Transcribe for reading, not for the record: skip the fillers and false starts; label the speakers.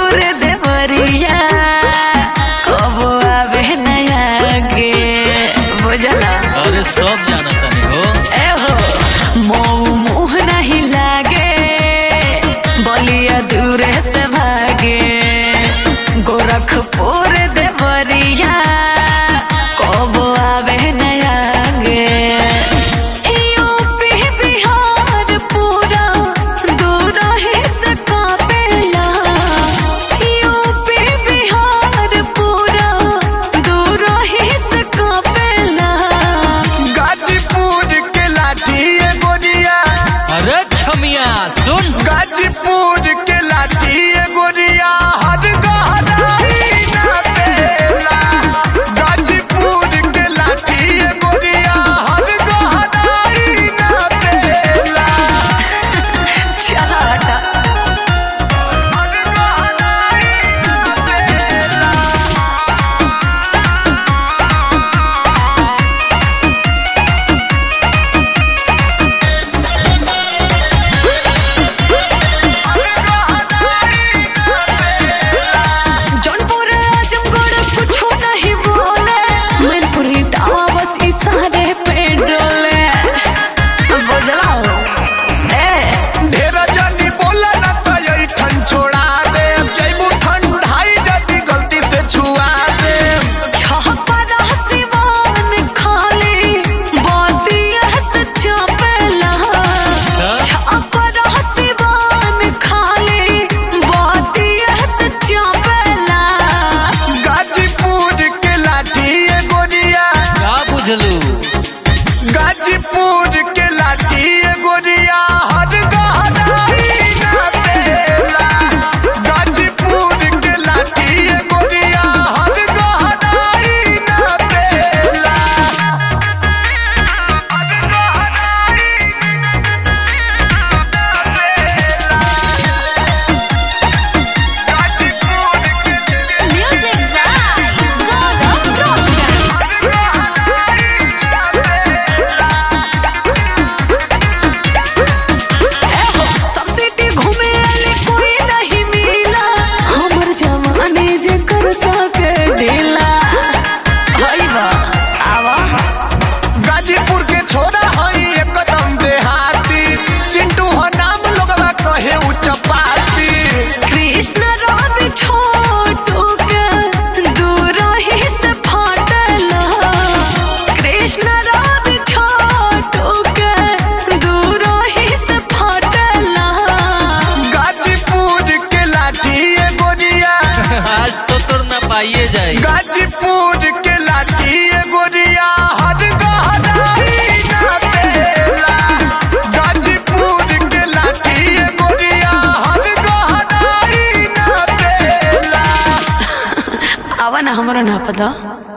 Speaker 1: गजपुर देवरिया कब आवे नया गे बुझला।
Speaker 2: अरे सब जाना तनी हो
Speaker 1: ए हो मऊ मुँह नहीं लागे बलिया दूरे से भागे गोरखपुर देवरिया कब आवे नया गे यूपी बिहार पूरा दूर ही से कापेला यूपी बिहार पूरा दूर ही से कापेला
Speaker 3: गाजीपुर के लाठी ये गोरिया।
Speaker 2: अरे छमिया सुन
Speaker 3: गाजीपुर के लाठी ये गोरिया हर गहराई ना पेला। गाजीपुर के लाठी ये गोरिया हर गहराई ना पेला।
Speaker 1: चला हटा
Speaker 3: हर गहराई ना पेला।
Speaker 1: जौनपुर आजमगढ़ कुछ नहीं बोले मैनपुरी टावा बस इशारे पे डोले बुझला हो ए
Speaker 3: ढेरा जानी बोला ना तो यही ठन छोड़ा दे। जैबू ठंडाई जदी गलती से छुआ दे।
Speaker 1: छपरा सिवान खाली बातिया से चापेला छपरा सिवान खाली बातिया से चापेला
Speaker 3: गाजीपुर के लाठी ये गोरिया।
Speaker 2: का बुझलू
Speaker 3: गाजीपुर के लाठी ये गोरिया हर गहराई ना पेला। गाजीपुर के लाठी ये गोरिया हर गहराई ना पेला। हर गहराई ना पेला। गाजीपुर के
Speaker 1: music by Gaurav Roshan subsidy घूमे वाले कोई नहीं मिला हमर जवानी जे कर सके ढीला हई बा आवा
Speaker 3: गाजीपुर के छोरा हई एकदम देहाती। सिंटू हो नाम लोगवा कहे उच्चपाती।
Speaker 1: कृष्ण राधे छोटू के दूर ही से फाटला कृष्ण राधे छोटू के दूर ही से फाटला
Speaker 3: गाजीपुर के लाठी ये गोरिया।
Speaker 2: आज तो तोर ना पाइए जाए
Speaker 3: गाजीपुर के लाठी ये गोरिया हर गहराई ना पेला। गाजीपुर के लाठी ये गोरिया हर गहराई ना पेला।
Speaker 1: आवा ना हमरो ना पता